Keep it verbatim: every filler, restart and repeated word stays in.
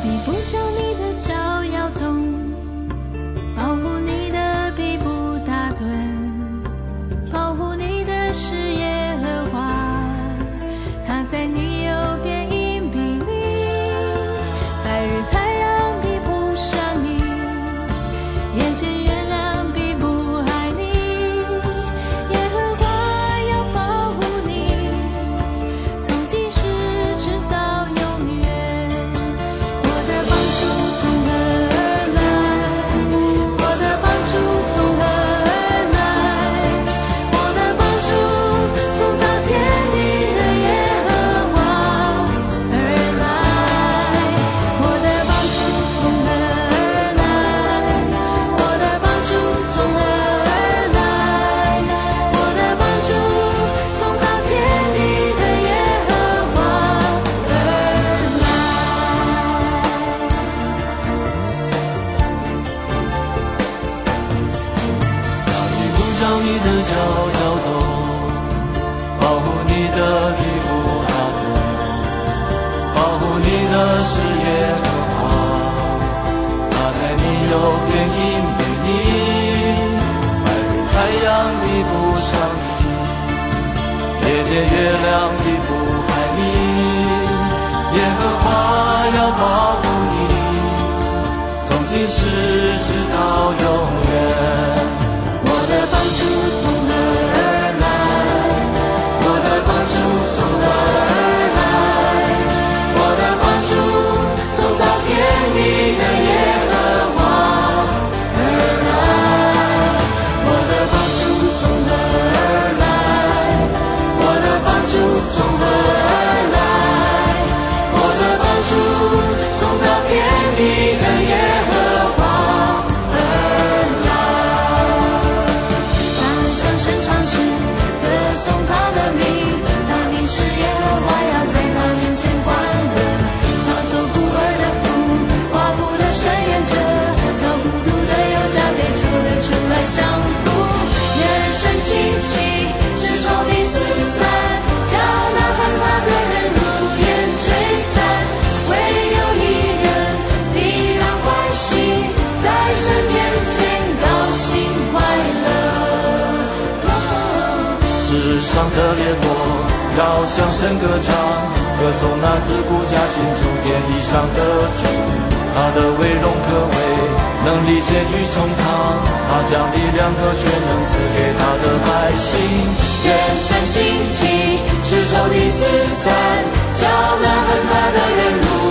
你不叫你的脚摇动，保护你的臂不打盹，保护你的是耶和华，他在你右边荫庇你，白日太阳比不上你，眼前月亮比不害你，耶和华要保护你，从今世直到永远。我的帮助从何而来？我的帮助从何而来？我的帮助从造天地的耶和华而来。我的帮助从何而来？我的帮助从何而来？我的帮助从造天地的耶和华而来。 让你不叫你的脚摇动，保护你的臂不打盹，保护你的是耶和华，他在你右边荫庇你，白日太阳比不上你，夜间月亮比不害你，耶和华要保护你，从今世直到永远。 我的帮助从何而来？我的帮助从何而来？我的帮助从造天地的耶和华而来。我的帮助从何而来？我的帮助从何而来？我的帮助从造天地的耶和华而来。大声声唱诗，歌颂他的名，他名是耶和华，要在他面前欢乐。他走孤儿的福，寡妇的伸冤者，叫孤独的有家被救得出来享福。愿神兴起，使仇敌四散，叫那恨他的人如烟吹散。唯有一人必然欢喜，在神面前高兴快乐。 世上的列国要向神歌唱，歌颂那自古驾行诸天地上的主，他的威荣可畏，能力显于穹苍，他将力量和权能赐给他的百姓。 愿神兴起，使仇敌四散，叫那恨他的人如